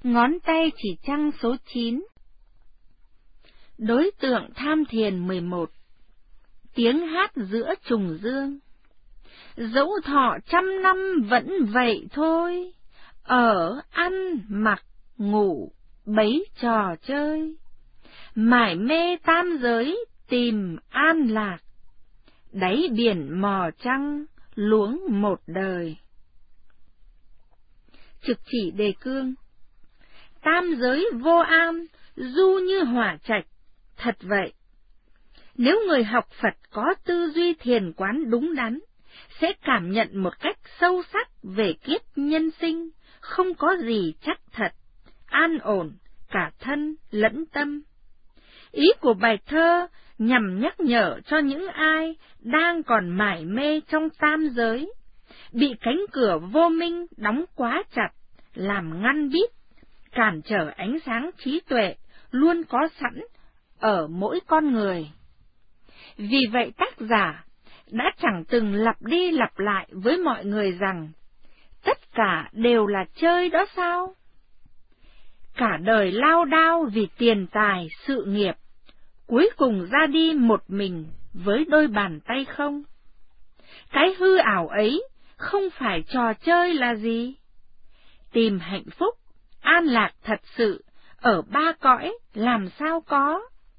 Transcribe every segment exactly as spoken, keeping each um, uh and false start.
Ngón tay chỉ trăng số chín. Đối tượng tham thiền mười một. Tiếng hát giữa trùng dương. Dẫu thọ trăm năm vẫn vậy thôi, ở, ăn, mặc, ngủ, bấy trò chơi. Mải mê tam giới tìm an lạc, đáy biển mò trăng luống một đời. Trực chỉ đề cương. Tam giới vô an, du như hỏa trạch, thật vậy. Nếu người học Phật có tư duy thiền quán đúng đắn, sẽ cảm nhận một cách sâu sắc về kiếp nhân sinh, không có gì chắc thật, an ổn, cả thân lẫn tâm. Ý của bài thơ nhằm nhắc nhở cho những ai đang còn mải mê trong tam giới, bị cánh cửa vô minh đóng quá chặt, làm ngăn bít, cản trở ánh sáng trí tuệ luôn có sẵn ở mỗi con người. Vì vậy tác giả đã chẳng từng lặp đi lặp lại với mọi người rằng tất cả đều là chơi đó sao? Cả đời lao đao vì tiền tài, sự nghiệp, cuối cùng ra đi một mình với đôi bàn tay không. Cái hư ảo ấy không phải trò chơi là gì? Tìm hạnh phúc, an lạc thật sự ở ba cõi làm sao có?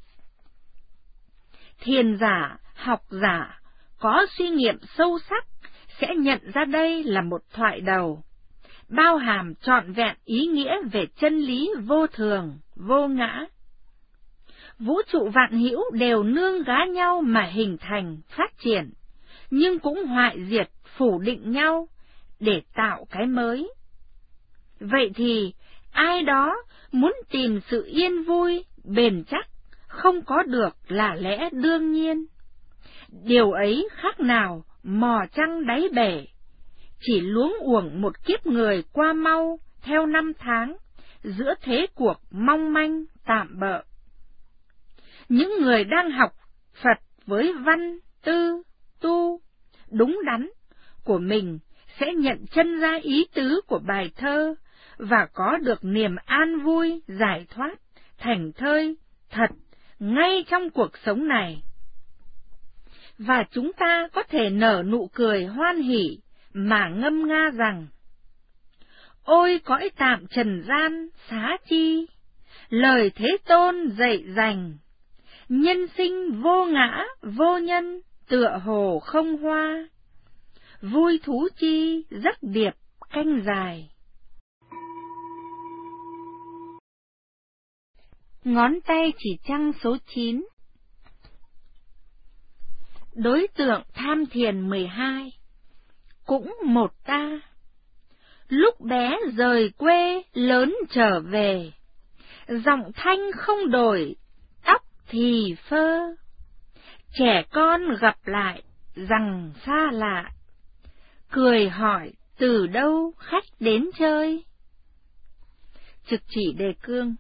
Thiền giả, học giả có suy nghiệm sâu sắc sẽ nhận ra đây là một thoại đầu, bao hàm trọn vẹn ý nghĩa về chân lý vô thường, vô ngã. Vũ trụ vạn hữu đều nương gá nhau mà hình thành, phát triển, nhưng cũng hoại diệt, phủ định nhau để tạo cái mới. Vậy thì, ai đó muốn tìm sự yên vui, bền chắc, không có được là lẽ đương nhiên. Điều ấy khác nào mò trăng đáy bể, chỉ luống uổng một kiếp người qua mau theo năm tháng, giữa thế cuộc mong manh, tạm bợ. Những người đang học Phật với văn, tư, tu, đúng đắn của mình sẽ nhận chân ra ý tứ của bài thơ và có được niềm an vui, giải thoát, thảnh thơi, thật, ngay trong cuộc sống này. Và chúng ta có thể nở nụ cười hoan hỉ mà ngâm nga rằng: ôi cõi tạm trần gian xá chi, lời Thế Tôn dạy dành, nhân sinh vô ngã vô nhân, tựa hồ không hoa, vui thú chi giấc điệp canh dài. Ngón tay chỉ trăng số chín. Đối tượng tham thiền mười hai. Cũng một ta. Lúc bé rời quê lớn trở về, giọng thanh không đổi, tóc thì phơ. Trẻ con gặp lại, rằng xa lạ, cười hỏi từ đâu khách đến chơi. Trực chỉ đề cương.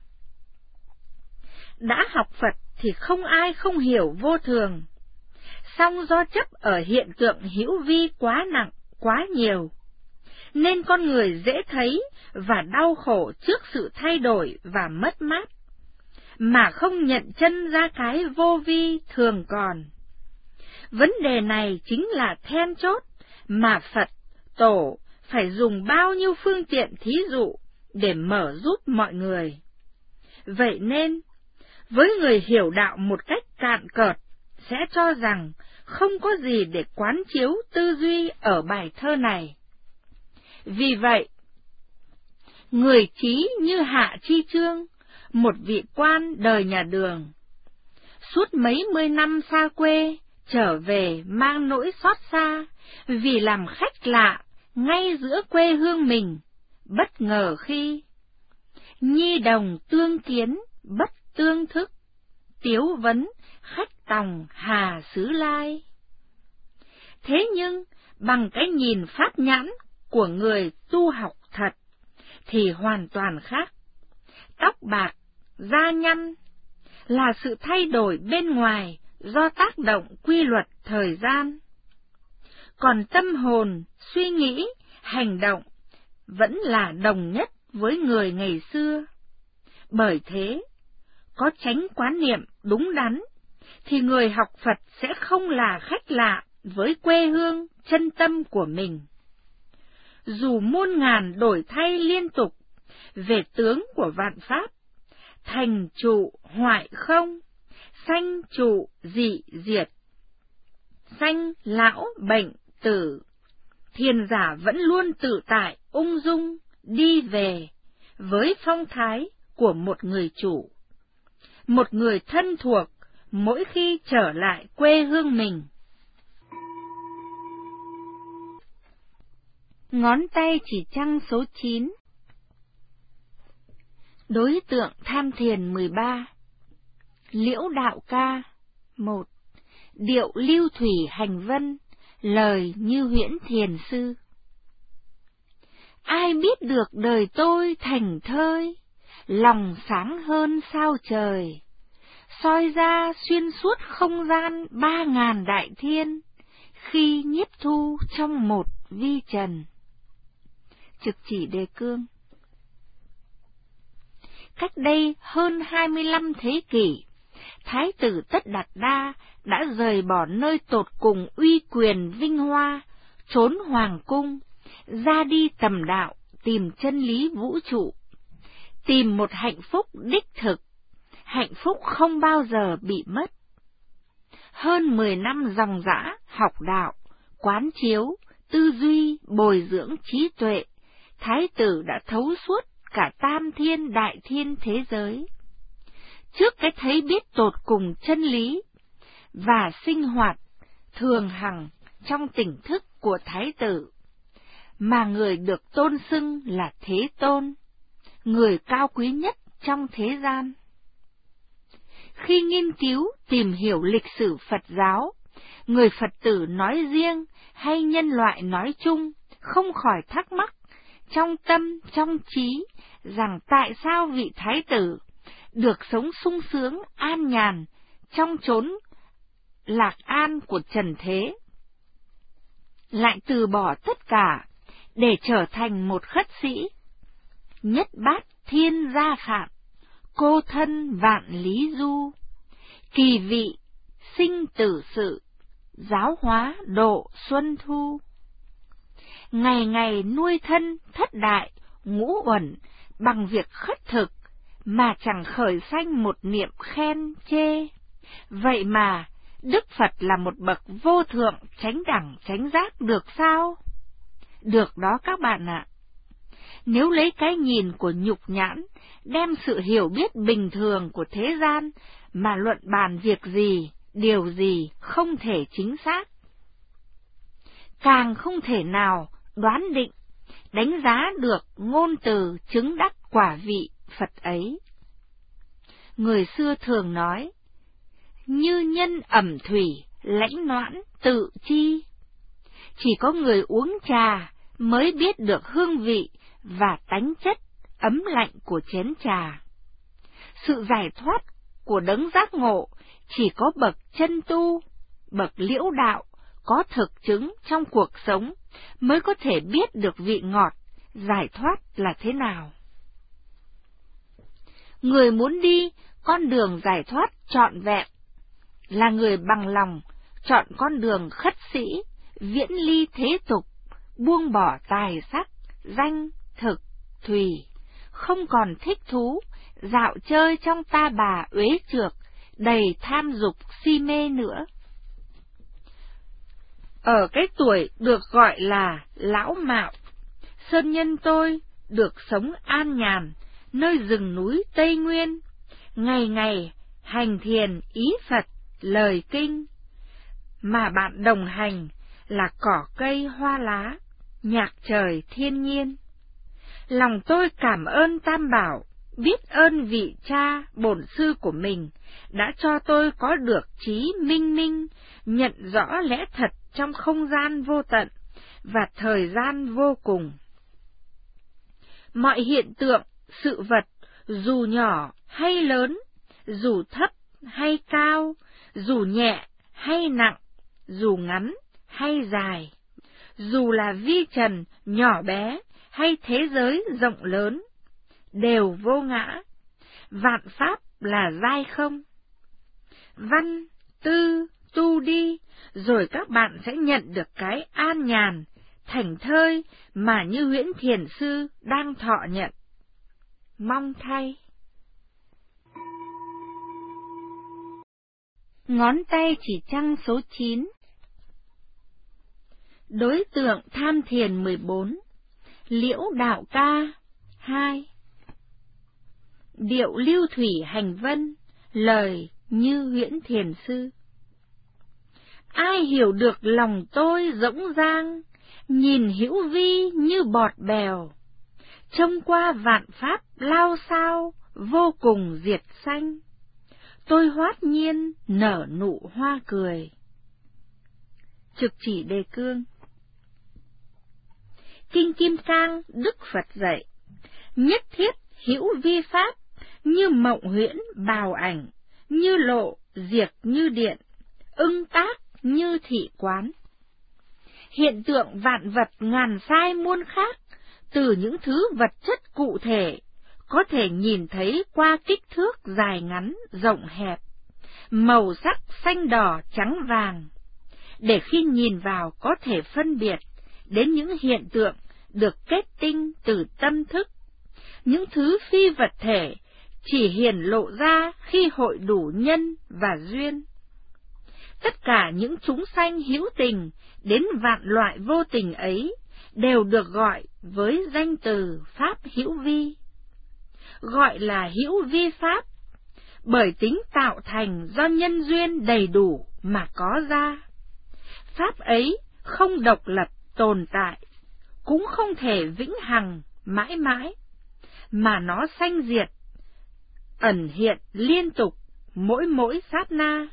Đã học Phật thì không ai không hiểu vô thường, song do chấp ở hiện tượng hữu vi quá nặng, quá nhiều, nên con người dễ thấy và đau khổ trước sự thay đổi và mất mát, mà không nhận chân ra cái vô vi thường còn. Vấn đề này chính là then chốt mà Phật, Tổ phải dùng bao nhiêu phương tiện thí dụ để mở giúp mọi người. Vậy nên, với người hiểu đạo một cách cạn cợt, sẽ cho rằng không có gì để quán chiếu tư duy ở bài thơ này. Vì vậy, người trí như Hạ Chi Chương, một vị quan đời nhà Đường, suốt mấy mươi năm xa quê, trở về mang nỗi xót xa, vì làm khách lạ ngay giữa quê hương mình, bất ngờ khi nhi đồng tương kiến, bất tương thức, tiếu vấn khách tòng Hà xứ Lai. Thế nhưng, bằng cái nhìn pháp nhãn của người tu học thật, thì hoàn toàn khác. Tóc bạc, da nhăn, là sự thay đổi bên ngoài do tác động quy luật thời gian. Còn tâm hồn, suy nghĩ, hành động vẫn là đồng nhất với người ngày xưa. Bởi thế, có chánh quán niệm đúng đắn, thì người học Phật sẽ không là khách lạ với quê hương chân tâm của mình. Dù muôn ngàn đổi thay liên tục về tướng của vạn pháp, thành trụ hoại không, sanh trụ dị diệt, sanh lão bệnh tử, thiền giả vẫn luôn tự tại ung dung đi về với phong thái của một người chủ, một người thân thuộc mỗi khi trở lại quê hương mình. Ngón tay chỉ trăng số chín. Đối tượng tham thiền mười ba. Liễu đạo ca. một. Điệu lưu thủy hành vân, lời như huyễn thiền sư. Ai biết được đời tôi thành thơi, lòng sáng hơn sao trời, soi ra xuyên suốt không gian ba ngàn đại thiên, khi nhiếp thu trong một vi trần. Trực chỉ đề cương. Cách đây hơn hai mươi lăm thế kỷ, Thái tử Tất Đạt Đa đã rời bỏ nơi tột cùng uy quyền vinh hoa, trốn hoàng cung, ra đi tầm đạo, tìm chân lý vũ trụ, tìm một hạnh phúc đích thực, hạnh phúc không bao giờ bị mất. Hơn mười năm dòng dã học đạo, quán chiếu, tư duy, bồi dưỡng trí tuệ, Thái tử đã thấu suốt cả tam thiên đại thiên thế giới. Trước cái thấy biết tột cùng chân lý và sinh hoạt thường hằng trong tỉnh thức của Thái tử, mà người được tôn xưng là Thế Tôn, người cao quý nhất trong thế gian. Khi nghiên cứu tìm hiểu lịch sử Phật giáo, người Phật tử nói riêng hay nhân loại nói chung không khỏi thắc mắc trong tâm trong trí rằng tại sao vị Thái tử được sống sung sướng an nhàn trong chốn lạc an của trần thế, lại từ bỏ tất cả để trở thành một khất sĩ, nhất bát thiên gia phạm, cô thân vạn lý du, kỳ vị sinh tử sự, giáo hóa độ xuân thu. Ngày ngày nuôi thân thất đại, ngũ uẩn bằng việc khất thực, mà chẳng khởi sanh một niệm khen chê. Vậy mà, Đức Phật là một bậc vô thượng chánh đẳng chánh giác được sao? Được đó các bạn ạ. Nếu lấy cái nhìn của nhục nhãn, đem sự hiểu biết bình thường của thế gian mà luận bàn việc gì, điều gì không thể chính xác, càng không thể nào đoán định, đánh giá được ngôn từ chứng đắc quả vị Phật ấy. Người xưa thường nói, như nhân ẩm thủy, lãnh noãn tự chi. Chỉ có người uống trà mới biết được hương vị và tánh chất ấm lạnh của chén trà. Sự giải thoát của đấng giác ngộ chỉ có bậc chân tu, bậc liễu đạo, có thực chứng trong cuộc sống mới có thể biết được vị ngọt, giải thoát là thế nào. Người muốn đi con đường giải thoát trọn vẹn là người bằng lòng chọn con đường khất sĩ, viễn ly thế tục, buông bỏ tài sắc, danh, thực, thùy, không còn thích thú, dạo chơi trong ta bà uế trược, đầy tham dục si mê nữa. Ở cái tuổi được gọi là lão mạo, sơn nhân tôi được sống an nhàn nơi rừng núi Tây Nguyên, ngày ngày hành thiền ý Phật lời kinh, mà bạn đồng hành là cỏ cây hoa lá, nhạc trời thiên nhiên. Lòng tôi cảm ơn Tam Bảo, biết ơn vị cha bổn sư của mình đã cho tôi có được trí minh minh, nhận rõ lẽ thật trong không gian vô tận và thời gian vô cùng. Mọi hiện tượng, sự vật, dù nhỏ hay lớn, dù thấp hay cao, dù nhẹ hay nặng, dù ngắn hay dài, dù là vi trần nhỏ bé hay thế giới rộng lớn, đều vô ngã, vạn pháp là giai không. Văn, tư, tu đi, rồi các bạn sẽ nhận được cái an nhàn, thảnh thơi mà như Huyễn Thiền Sư đang thọ nhận. Mong thay. Ngón tay chỉ trăng số chín. Đối tượng tham thiền mười bốn. Liễu đạo ca hai. Điệu lưu thủy hành vân, lời như Huyễn Thiền Sư. Ai hiểu được lòng tôi rỗng rang, nhìn hữu vi như bọt bèo, trông qua vạn pháp lao sao, vô cùng diệt sanh, tôi hoát nhiên nở nụ hoa cười. Trực chỉ đề cương. Kinh Kim Cang Đức Phật dạy, nhất thiết hữu vi pháp, như mộng huyễn bào ảnh, như lộ diệt như điện, ưng tác như thị quán. Hiện tượng vạn vật ngàn sai muôn khác, từ những thứ vật chất cụ thể, có thể nhìn thấy qua kích thước dài ngắn, rộng hẹp, màu sắc xanh đỏ trắng vàng, để khi nhìn vào có thể phân biệt đến những hiện tượng được kết tinh từ tâm thức. Những thứ phi vật thể chỉ hiển lộ ra khi hội đủ nhân và duyên. Tất cả những chúng sanh hữu tình đến vạn loại vô tình ấy đều được gọi với danh từ pháp hữu vi. Gọi là hữu vi pháp, bởi tính tạo thành do nhân duyên đầy đủ mà có ra. Pháp ấy không độc lập tồn tại, cũng không thể vĩnh hằng mãi mãi, mà nó sanh diệt, ẩn hiện liên tục mỗi mỗi sát na.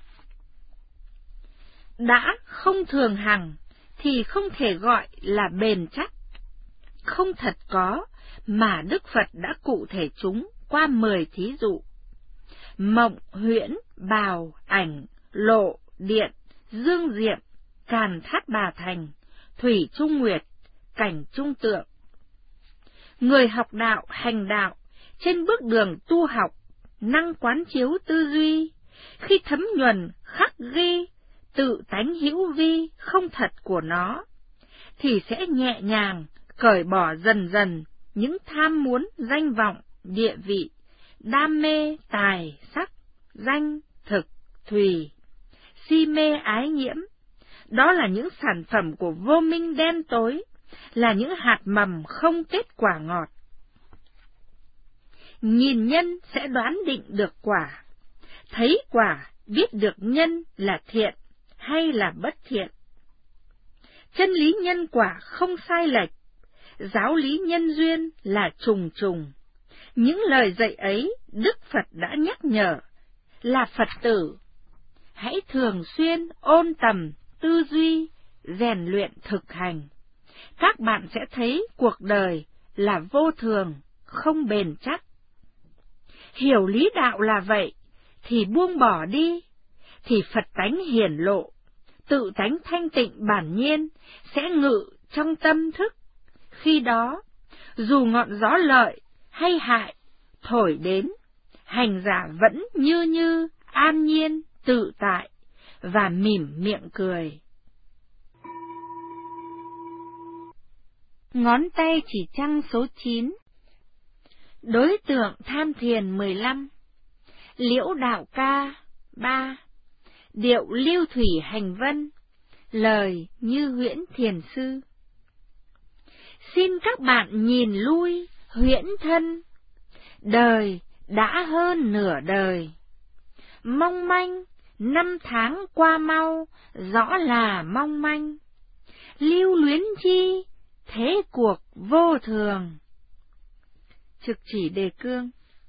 Đã không thường hằng thì không thể gọi là bền chắc. Không thật có mà Đức Phật đã cụ thể chúng qua mười thí dụ. Mộng, huyễn, bào, ảnh, lộ, điện, dương diệm, càn thát bà thành, thủy trung nguyệt, cảnh trung tượng. Người học đạo, hành đạo, trên bước đường tu học, năng quán chiếu tư duy, khi thấm nhuần, khắc ghi, tự tánh hữu vi không thật của nó, thì sẽ nhẹ nhàng, cởi bỏ dần dần những tham muốn danh vọng, địa vị, đam mê, tài, sắc, danh, thực, thùy, si mê ái nhiễm. Đó là những sản phẩm của vô minh đen tối, là những hạt mầm không kết quả ngọt. Nhìn nhân sẽ đoán định được quả, thấy quả biết được nhân là thiện hay là bất thiện. Chân lý nhân quả không sai lệch, giáo lý nhân duyên là trùng trùng. Những lời dạy ấy Đức Phật đã nhắc nhở, là Phật tử hãy thường xuyên ôn tầm, tư duy, rèn luyện thực hành. Các bạn sẽ thấy cuộc đời là vô thường, không bền chắc. Hiểu lý đạo là vậy, thì buông bỏ đi, thì Phật tánh hiển lộ, tự tánh thanh tịnh bản nhiên sẽ ngự trong tâm thức. Khi đó, dù ngọn gió lợi hay hại thổi đến, hành giả vẫn như như, an nhiên, tự tại và mỉm miệng cười. Ngón tay chỉ trăng số chín. Đối tượng tham thiền mười lăm. Liễu đạo ca ba. Điệu lưu thủy hành vân, lời như Huyễn Thiền Sư. Xin các bạn nhìn lui, huyễn thân, đời đã hơn nửa đời. Mong manh, năm tháng qua mau, rõ là mong manh. Lưu luyến chi, thế cuộc vô thường. Trực chỉ đề cương.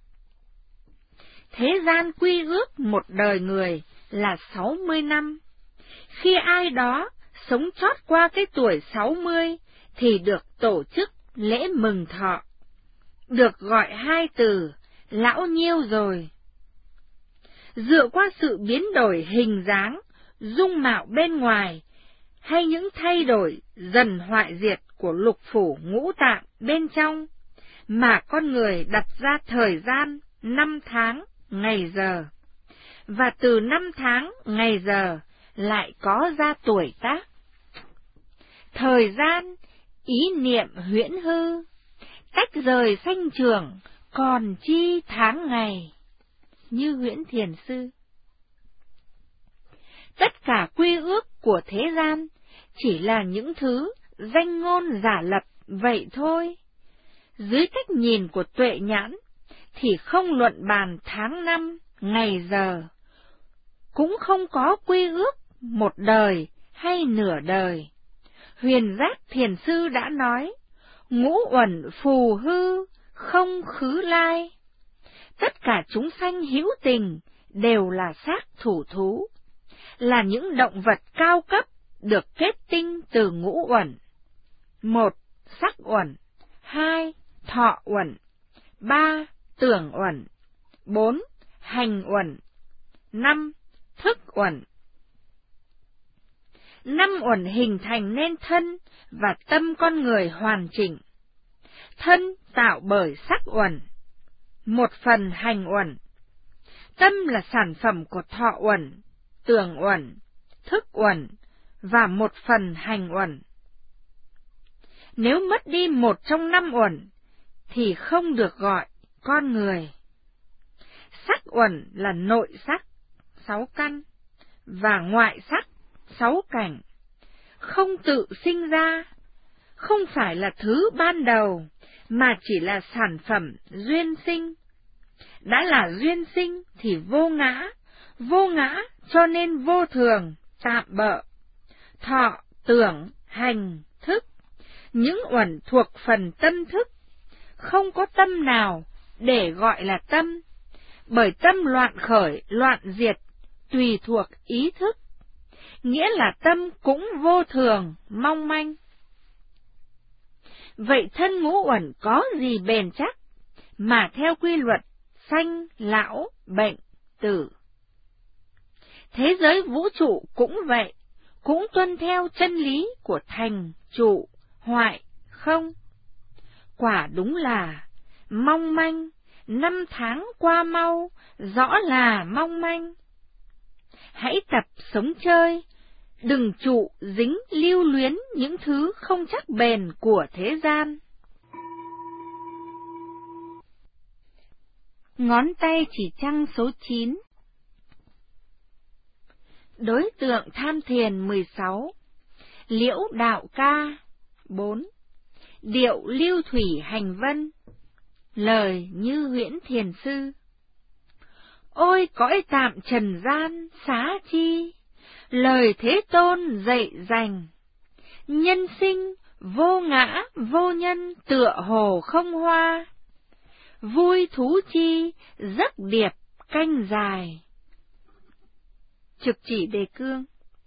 Thế gian quy ước một đời người là sáu mươi năm. Khi ai đó sống chót qua cái tuổi sáu mươi thì được tổ chức lễ mừng thọ, được gọi hai từ lão nhiêu rồi. Dựa qua sự biến đổi hình dáng, dung mạo bên ngoài, hay những thay đổi dần hoại diệt của lục phủ ngũ tạng bên trong, mà con người đặt ra thời gian, năm tháng, ngày giờ, và từ năm tháng, ngày giờ lại có ra tuổi tác. Thời gian, ý niệm huyễn hư, tách rời sanh trường, còn chi tháng ngày, như Huyễn Thiền Sư. Tất cả quy ước của thế gian chỉ là những thứ danh ngôn giả lập vậy thôi. Dưới cách nhìn của tuệ nhãn thì không luận bàn tháng năm, ngày giờ, cũng không có quy ước một đời hay nửa đời. Huyền Giác Thiền Sư đã nói, ngũ uẩn phù hư, không khứ lai. Tất cả chúng sanh hữu tình đều là xác thủ thú, là những động vật cao cấp được kết tinh từ ngũ uẩn. Một, sắc uẩn. Hai, thọ uẩn. Ba, tưởng uẩn. Bốn, hành uẩn. Năm, thức uẩn. Năm uẩn hình thành nên thân và tâm con người hoàn chỉnh. Thân tạo bởi sắc uẩn, một phần hành uẩn. Tâm là sản phẩm của thọ uẩn, tưởng uẩn, thức uẩn và một phần hành uẩn. Nếu mất đi một trong năm uẩn thì không được gọi con người. Sắc uẩn là nội sắc, sáu căn, và ngoại sắc, sáu cảnh, không tự sinh ra, không phải là thứ ban đầu, mà chỉ là sản phẩm duyên sinh. Đã là duyên sinh thì vô ngã, vô ngã cho nên vô thường, tạm bợ. Thọ, tưởng, hành, thức, những uẩn thuộc phần tâm thức, không có tâm nào để gọi là tâm, bởi tâm loạn khởi, loạn diệt, tùy thuộc ý thức, nghĩa là tâm cũng vô thường, mong manh. Vậy thân ngũ uẩn có gì bền chắc, mà theo quy luật sanh, lão, bệnh, tử. Thế giới vũ trụ cũng vậy, cũng tuân theo chân lý của thành, trụ, hoại, không. Quả đúng là mong manh, năm tháng qua mau, rõ là mong manh. Hãy tập sống chơi, đừng trụ dính lưu luyến những thứ không chắc bền của thế gian. Ngón tay chỉ trăng số chín. Đối tượng tham thiền mười sáu. Liễu đạo ca bốn. Điệu lưu thủy hành vân. Lời như Huyễn Thiền Sư. Ôi cõi tạm trần gian xá chi, lời Thế Tôn dạy dành. Nhân sinh vô ngã vô nhân tựa hồ không hoa, vui thú chi giấc điệp canh dài. Trực chỉ đề cương.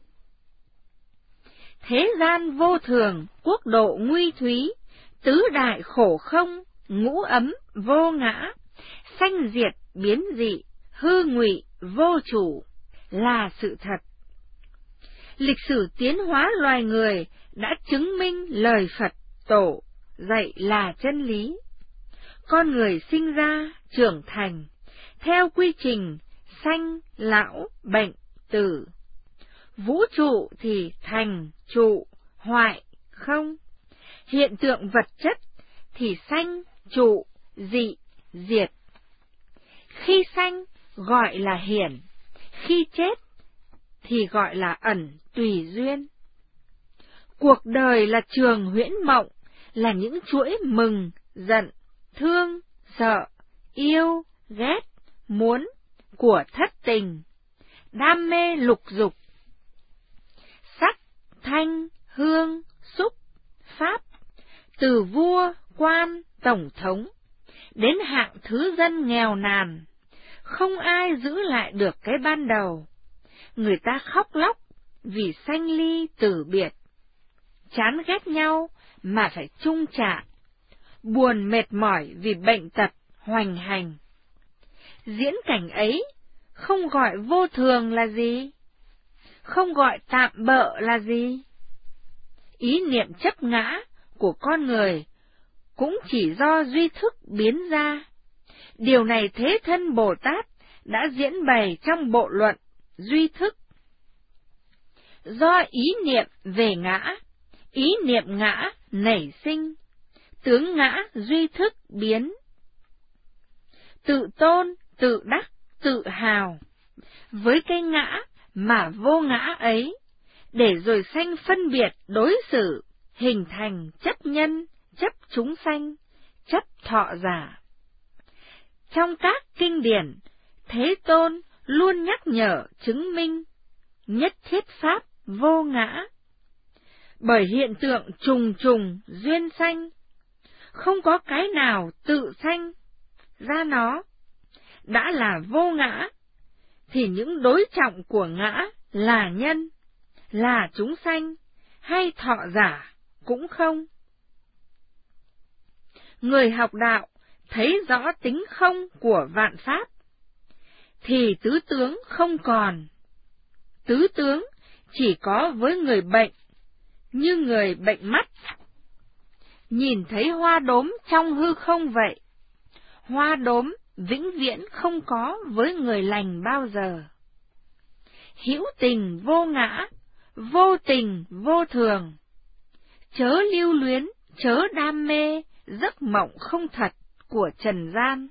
Thế gian vô thường, quốc độ nguy thúy, tứ đại khổ không, ngũ ấm vô ngã, sanh diệt biến dị, hư ngụy vô chủ, là sự thật. Lịch sử tiến hóa loài người đã chứng minh lời Phật Tổ dạy là chân lý. Con người sinh ra, trưởng thành, theo quy trình sanh, lão, bệnh, tử. Vũ trụ thì thành, trụ, hoại, không. Hiện tượng vật chất thì sanh, trụ, dị, diệt. Khi sanh gọi là hiển, khi chết thì gọi là ẩn, tùy duyên. Cuộc đời là trường huyễn mộng, là những chuỗi mừng, giận, thương, sợ, yêu, ghét, muốn của thất tình, đam mê lục dục. Sắc, thanh, hương, xúc, pháp, từ vua, quan, tổng thống, đến hạng thứ dân nghèo nàn, không ai giữ lại được cái ban đầu. Người ta khóc lóc vì sanh ly tử biệt, chán ghét nhau mà phải chung trả, buồn mệt mỏi vì bệnh tật hoành hành. Diễn cảnh ấy không gọi vô thường là gì, không gọi tạm bợ là gì. Ý niệm chấp ngã của con người cũng chỉ do duy thức biến ra. Điều này Thế Thân Bồ Tát đã diễn bày trong bộ luận duy thức. Do ý niệm về ngã, ý niệm ngã nảy sinh, tướng ngã duy thức biến. Tự tôn, tự đắc, tự hào, với cái ngã mà vô ngã ấy, để rồi sanh phân biệt đối xử, hình thành chấp nhân, chấp chúng sanh, chấp thọ giả. Trong các kinh điển, Thế Tôn luôn nhắc nhở chứng minh nhất thiết pháp vô ngã. Bởi hiện tượng trùng trùng duyên sanh, không có cái nào tự sanh ra nó, đã là vô ngã, thì những đối trọng của ngã là nhân, là chúng sanh, hay thọ giả cũng không. Người học đạo thấy rõ tính không của vạn pháp, thì tứ tướng không còn. Tứ tướng chỉ có với người bệnh, như người bệnh mắt. Nhìn thấy hoa đốm trong hư không vậy, hoa đốm vĩnh viễn không có với người lành bao giờ. Hữu tình vô ngã, vô tình vô thường, chớ lưu luyến, chớ đam mê, giấc mộng không thật của trần gian.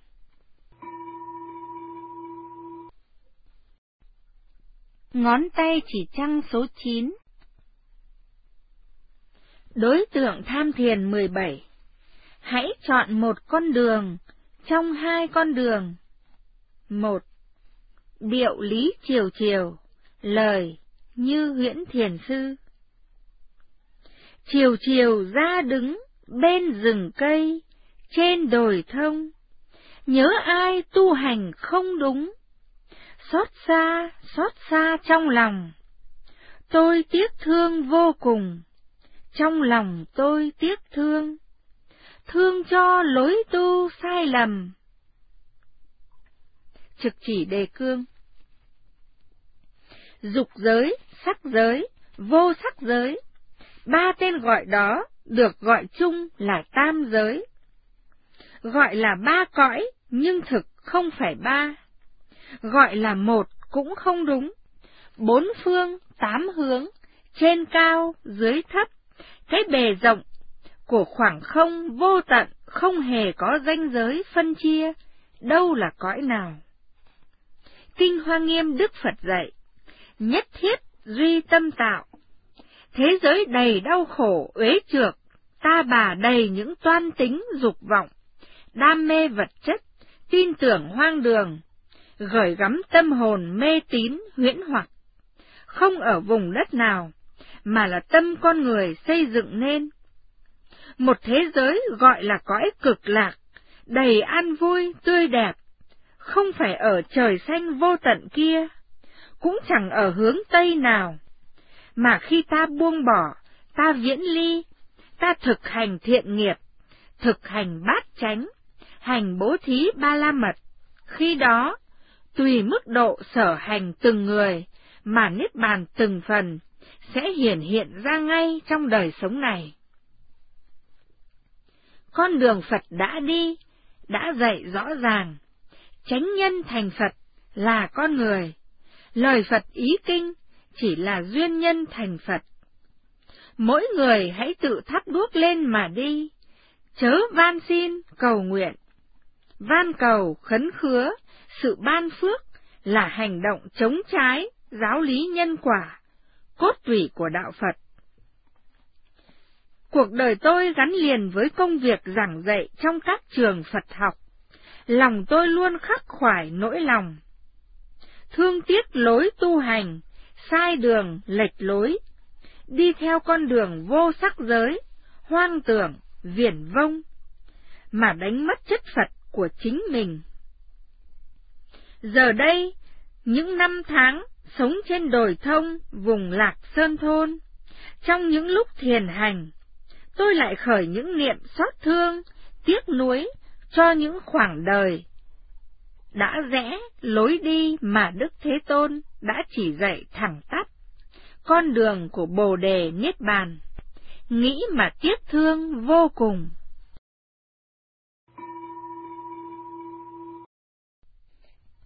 Ngón tay chỉ trăng số chín. Đối tượng tham thiền mười bảy. Hãy chọn một con đường trong hai con đường. Một. Điệu lý chiều chiều, lời như Huyễn Thiền Sư. Chiều chiều ra đứng bên rừng cây, trên đồi thông, nhớ ai tu hành không đúng, xót xa, xót xa trong lòng, tôi tiếc thương vô cùng, trong lòng tôi tiếc thương, thương cho lối tu sai lầm. Trực chỉ đề cương. Dục giới, sắc giới, vô sắc giới, ba tên gọi đó được gọi chung là tam giới. Gọi là ba cõi, nhưng thực không phải ba. Gọi là một cũng không đúng. Bốn phương, tám hướng, trên cao, dưới thấp, cái bề rộng của khoảng không vô tận không hề có ranh giới phân chia, đâu là cõi nào. Kinh Hoa Nghiêm Đức Phật dạy, nhất thiết duy tâm tạo. Thế giới đầy đau khổ, uế trược, ta bà đầy những toan tính dục vọng, đam mê vật chất, tin tưởng hoang đường, gửi gắm tâm hồn mê tín huyễn hoặc, không ở vùng đất nào, mà là tâm con người xây dựng nên. Một thế giới gọi là cõi cực lạc, đầy an vui, tươi đẹp, không phải ở trời xanh vô tận kia, cũng chẳng ở hướng Tây nào, mà khi ta buông bỏ, ta viễn ly, ta thực hành thiện nghiệp, thực hành bát chánh, hành bố thí ba la mật, khi đó, tùy mức độ sở hành từng người, mà niết bàn từng phần, sẽ hiển hiện ra ngay trong đời sống này. Con đường Phật đã đi, đã dạy rõ ràng, chánh nhân thành Phật là con người, lời Phật ý kinh chỉ là duyên nhân thành Phật. Mỗi người hãy tự thắp đuốc lên mà đi, chớ van xin cầu nguyện. Van cầu khấn khứa, sự ban phước là hành động chống trái giáo lý nhân quả, cốt tủy của đạo Phật. Cuộc đời tôi gắn liền với công việc giảng dạy trong các trường Phật học, lòng tôi luôn khắc khoải nỗi lòng. Thương tiếc lối tu hành, sai đường lệch lối, đi theo con đường vô sắc giới, hoang tưởng, viển vông, mà đánh mất chất Phật của chính mình. Giờ đây, những năm tháng sống trên đồi thông, vùng Lạc Sơn thôn, trong những lúc thiền hành, tôi lại khởi những niệm xót thương, tiếc nuối cho những khoảng đời đã rẽ lối đi mà Đức Thế Tôn đã chỉ dạy thẳng tắp, con đường của Bồ Đề Niết Bàn, nghĩ mà tiếc thương vô cùng.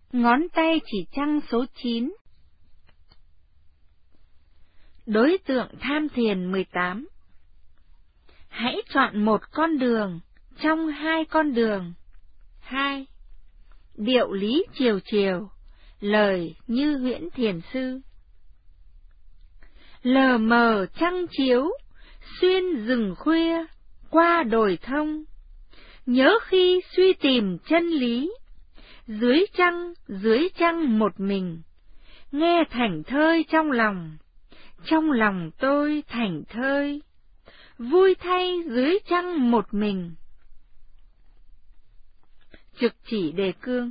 Ngón tay chỉ trăng số chín. Đối tượng tham thiền mười tám. Hãy chọn một con đường trong hai con đường. hai. Điệu lý chiều chiều, lời Như Huyễn Thiền Sư. Lờ mờ trăng chiếu, xuyên rừng khuya, qua đồi thông, nhớ khi suy tìm chân lý, dưới trăng, dưới trăng một mình, nghe thảnh thơi trong lòng, trong lòng tôi thảnh thơi, vui thay dưới trăng một mình. Trực chỉ đề cương.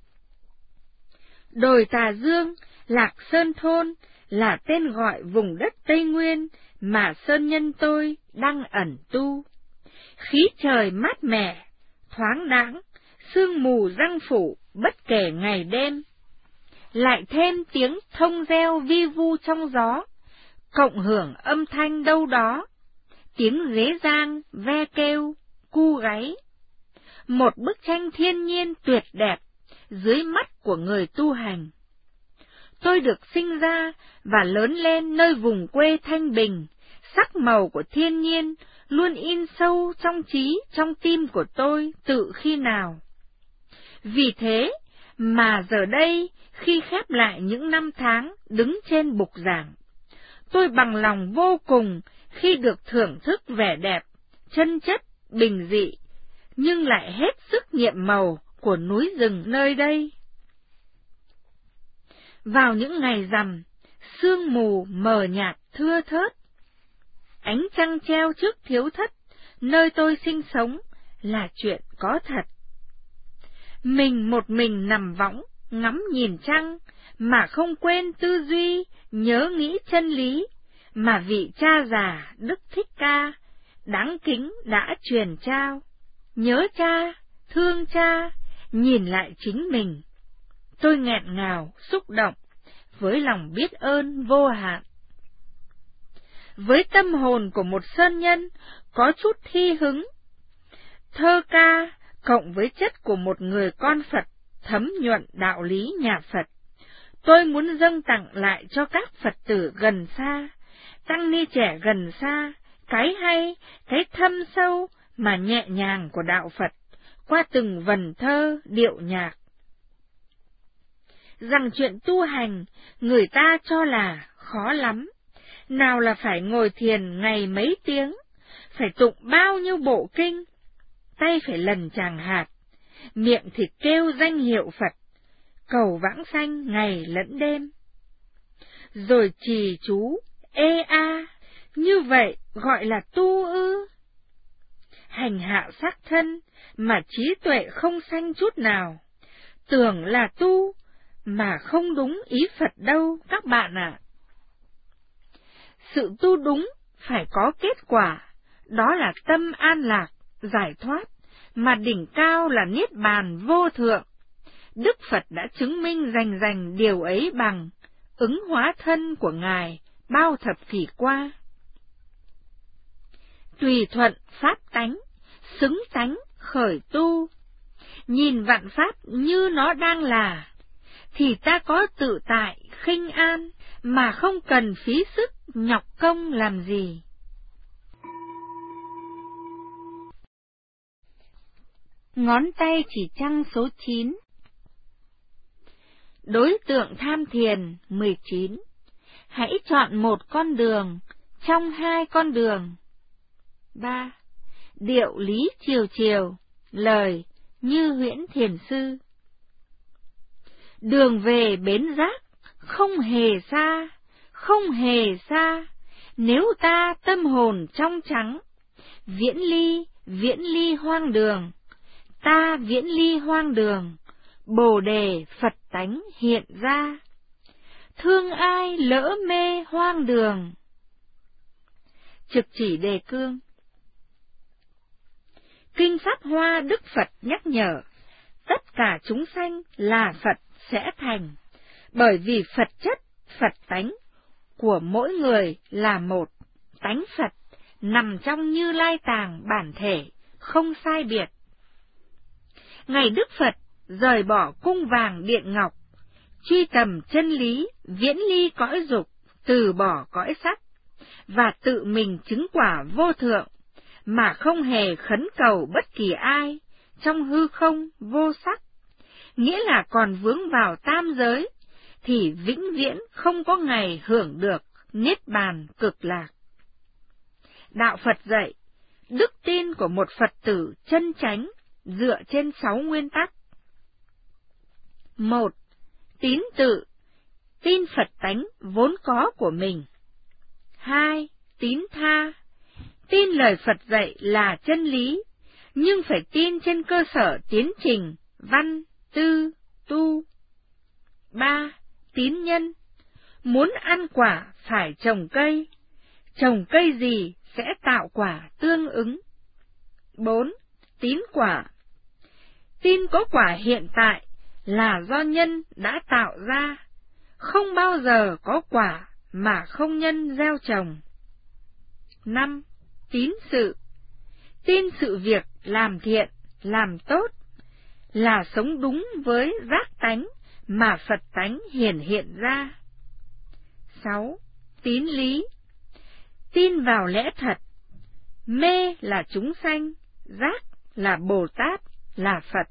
Đồi Tà Dương, Lạc Sơn Thôn là tên gọi vùng đất Tây Nguyên mà sơn nhân tôi đang ẩn tu. Khí trời mát mẻ, thoáng đãng, sương mù giăng phủ bất kể ngày đêm. Lại thêm tiếng thông reo vi vu trong gió, cộng hưởng âm thanh đâu đó, tiếng dế giang, ve kêu, cu gáy. Một bức tranh thiên nhiên tuyệt đẹp dưới mắt của người tu hành. Tôi được sinh ra và lớn lên nơi vùng quê thanh bình, sắc màu của thiên nhiên luôn in sâu trong trí, trong tim của tôi tự khi nào. Vì thế mà giờ đây, khi khép lại những năm tháng đứng trên bục giảng, tôi bằng lòng vô cùng khi được thưởng thức vẻ đẹp, chân chất, bình dị, nhưng lại hết sức nhiệm màu của núi rừng nơi đây. Vào những ngày rằm, sương mù mờ nhạt thưa thớt, ánh trăng treo trước thiếu thất, nơi tôi sinh sống là chuyện có thật. Mình một mình nằm võng, ngắm nhìn trăng, mà không quên tư duy, nhớ nghĩ chân lý, mà vị cha già Đức Thích Ca, đáng kính đã truyền trao. Nhớ cha, thương cha, nhìn lại chính mình. Tôi nghẹn ngào, xúc động, với lòng biết ơn vô hạn. Với tâm hồn của một sơn nhân có chút thi hứng, thơ ca cộng với chất của một người con Phật thấm nhuận đạo lý nhà Phật, tôi muốn dâng tặng lại cho các Phật tử gần xa, tăng ni trẻ gần xa, cái hay, cái thâm sâu mà nhẹ nhàng của đạo Phật, qua từng vần thơ, điệu nhạc. Rằng chuyện tu hành, người ta cho là khó lắm, nào là phải ngồi thiền ngày mấy tiếng, phải tụng bao nhiêu bộ kinh, tay phải lần tràng hạt, miệng thì kêu danh hiệu Phật, cầu vãng sanh ngày lẫn đêm. Rồi trì chú, ê a, như vậy gọi là tu ư? Hành hạ xác thân, mà trí tuệ không sanh chút nào, tưởng là tu, mà không đúng ý Phật đâu các bạn ạ. À. Sự tu đúng phải có kết quả, đó là tâm an lạc, giải thoát, mà đỉnh cao là niết bàn vô thượng. Đức Phật đã chứng minh rành rành điều ấy bằng ứng hóa thân của Ngài bao thập kỷ qua. Tùy thuận pháp tánh, xứng tánh khởi tu, nhìn vạn pháp như nó đang là, thì ta có tự tại, khinh an, mà không cần phí sức, nhọc công làm gì. Ngón tay chỉ trăng số chín. Đối tượng tham thiền mười chín. Hãy chọn một con đường trong hai con đường. ba. Điệu lý chiều chiều, lời Như Huyễn Thiền Sư. Đường về bến rác không hề xa, không hề xa, nếu ta tâm hồn trong trắng, viễn ly, viễn ly hoang đường, ta viễn ly hoang đường, Bồ đề Phật tánh hiện ra, thương ai lỡ mê hoang đường. Trực chỉ đề cương. Kinh Pháp Hoa Đức Phật nhắc nhở, tất cả chúng sanh là Phật sẽ thành, bởi vì Phật chất, Phật tánh của mỗi người là một, tánh Phật nằm trong Như Lai Tàng bản thể, không sai biệt. Ngày Đức Phật rời bỏ cung vàng điện ngọc, truy tầm chân lý, viễn ly cõi dục, từ bỏ cõi sắc, và tự mình chứng quả vô thượng, mà không hề khấn cầu bất kỳ ai, trong hư không vô sắc, nghĩa là còn vướng vào tam giới, thì vĩnh viễn không có ngày hưởng được niết bàn cực lạc. Đạo Phật dạy, đức tin của một Phật tử chân chánh dựa trên sáu nguyên tắc. Một, tín tự, tin Phật tánh vốn có của mình. Hai, tín tha, tin lời Phật dạy là chân lý, nhưng phải tin trên cơ sở tiến trình văn, tư, tu. Ba, tín nhân, muốn ăn quả phải trồng cây, trồng cây gì sẽ tạo quả tương ứng. Bốn, tín quả, tin có quả hiện tại là do nhân đã tạo ra, không bao giờ có quả mà không nhân gieo trồng. Năm, tín sự, tin sự việc làm thiện, làm tốt, là sống đúng với giác tánh mà Phật tánh hiển hiện ra. Sáu, tín lý, tin vào lẽ thật, mê là chúng sanh, giác là Bồ Tát, là Phật.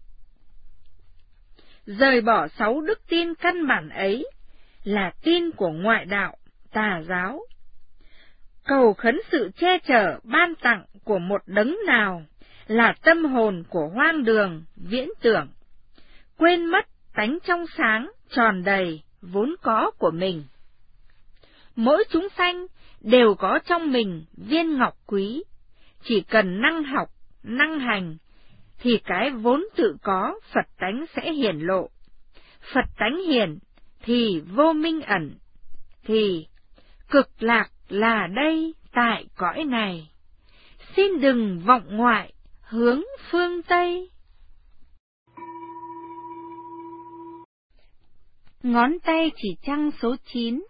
Rời bỏ sáu đức tin căn bản ấy là tin của ngoại đạo, tà giáo. Cầu khấn sự che chở ban tặng của một đấng nào là tâm hồn của hoang đường, viễn tưởng, quên mất tánh trong sáng, tròn đầy, vốn có của mình. Mỗi chúng sanh đều có trong mình viên ngọc quý, chỉ cần năng học, năng hành, thì cái vốn tự có Phật tánh sẽ hiển lộ. Phật tánh hiển thì vô minh ẩn, thì cực lạc là đây tại cõi này. Xin đừng vọng ngoại, hướng phương Tây. Ngón tay chỉ trăng số chín.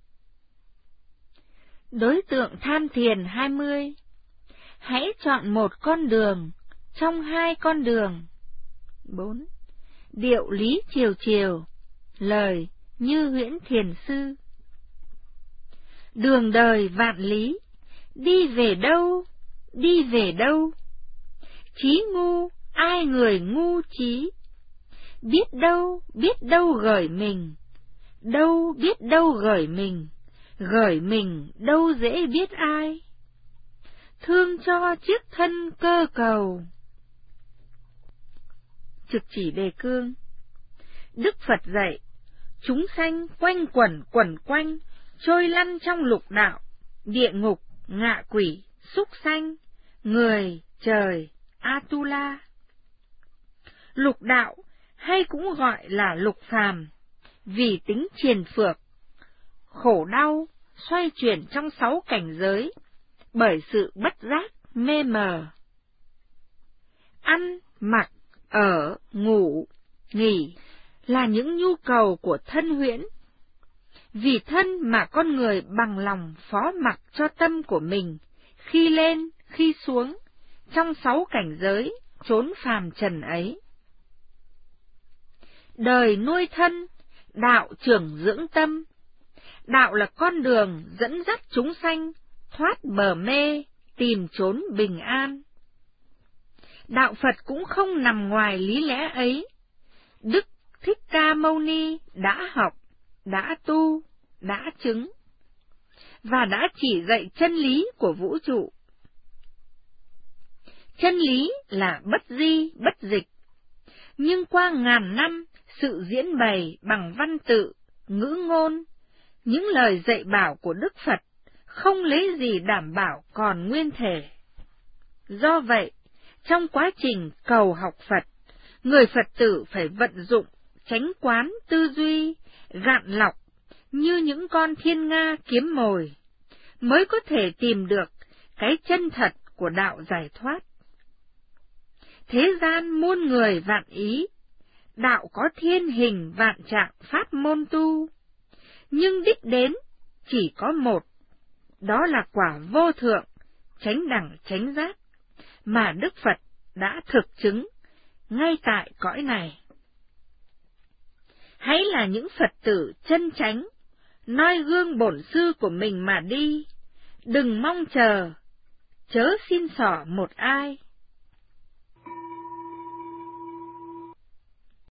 Đối tượng tham thiền hai mươi. Hãy chọn một con đường trong hai con đường. Bốn. Điệu lý chiều chiều, lời Như Huyễn Thiền Sư. Đường đời vạn lý, đi về đâu, đi về đâu? Trí ngu, ai người ngu trí? Biết đâu, biết đâu gởi mình, đâu biết đâu gởi mình, gởi mình đâu dễ biết ai. Thương cho chiếc thân cơ cầu. Trực chỉ đề cương. Đức Phật dạy, chúng sanh quanh quẩn quẩn quanh, trôi lăn trong lục đạo, địa ngục, ngạ quỷ, súc sanh, người, trời, Atula. Lục đạo hay cũng gọi là lục phàm, vì tính triền phược, khổ đau, xoay chuyển trong sáu cảnh giới, bởi sự bất giác, mê mờ. Ăn, mặc, ở, ngủ, nghỉ là những nhu cầu của thân huyễn. Vì thân mà con người bằng lòng phó mặc cho tâm của mình, khi lên, khi xuống, trong sáu cảnh giới, chốn phàm trần ấy. Đời nuôi thân, đạo trưởng dưỡng tâm. Đạo là con đường dẫn dắt chúng sanh thoát bờ mê, tìm chốn bình an. Đạo Phật cũng không nằm ngoài lý lẽ ấy. Đức Thích Ca Mâu Ni đã học, đã tu, đã chứng, và đã chỉ dạy chân lý của vũ trụ. Chân lý là bất di, bất dịch, nhưng qua ngàn năm sự diễn bày bằng văn tự, ngữ ngôn, những lời dạy bảo của Đức Phật không lấy gì đảm bảo còn nguyên thể. Do vậy, trong quá trình cầu học Phật, người Phật tử phải vận dụng chánh quán tư duy, gạn lọc như những con thiên nga kiếm mồi, mới có thể tìm được cái chân thật của đạo giải thoát. Thế gian muôn người vạn ý, đạo có thiên hình vạn trạng pháp môn tu, nhưng đích đến chỉ có một, đó là quả vô thượng, chánh đẳng chánh giác, mà Đức Phật đã thực chứng ngay tại cõi này. hãy là những Phật tử chân chánh, noi gương bổn sư của mình mà đi, đừng mong chờ, chớ xin xỏ một ai.